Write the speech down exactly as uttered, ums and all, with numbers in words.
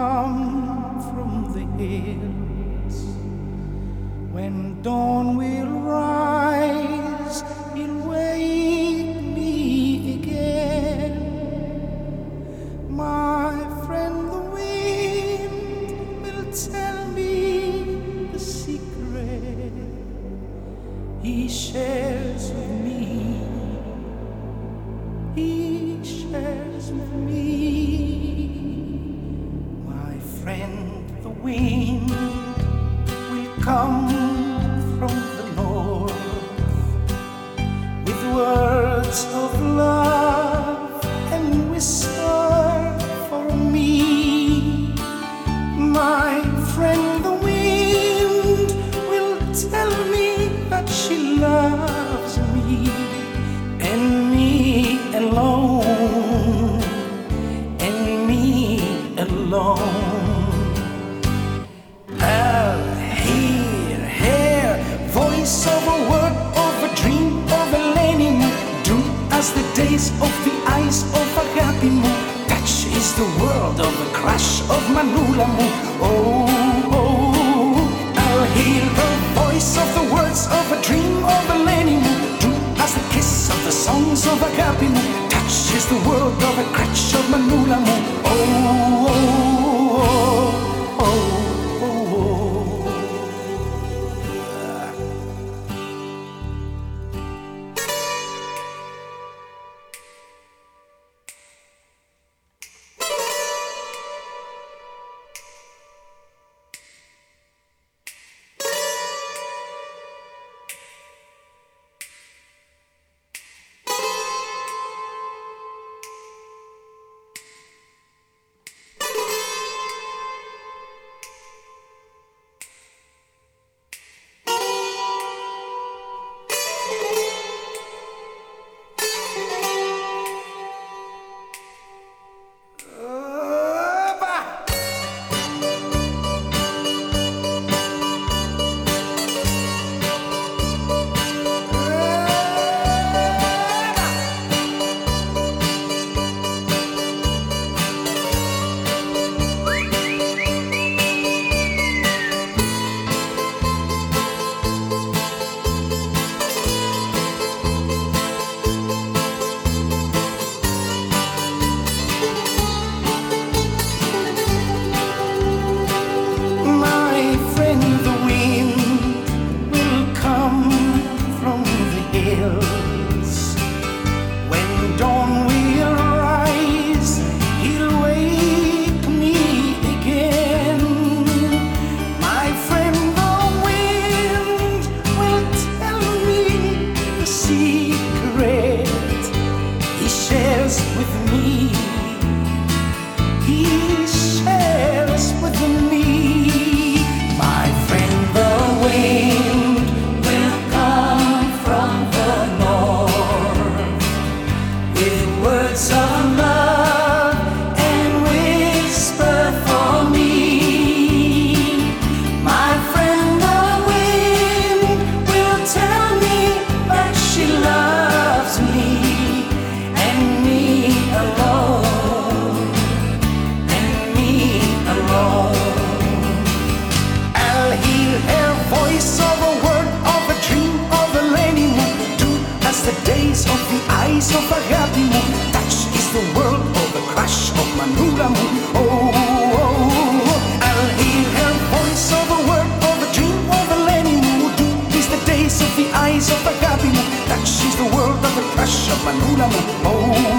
come from the hills. When dawn will rise, he'll wake me again. My friend the wind will tell me the secret he shares with me. He shares with me. My friend the wind will come from the north with words of love and whisper for me. My friend the wind will tell me that she loves me and me alone, and me alone. I'll hear her voice of a word, of a dream, of a learning. Do as the days of the eyes of a happy moon. Touch is the world of a crush of Manulamu. Oh, oh, I'll hear the voice of the words of a dream, of a learning. Do as the kiss of the songs of a happy moon. Touch is the world of a crush of Manulamu. Oh, oh, oh, oh. Of a happy moon. Touch is the world of a crush of Manulamu. Oh, oh, oh, I'll hear her voice of a word, of a dream, of a learning mood. Is the days of the eyes of a happy moon. Touch is the world of a crush of Manulamu. Oh.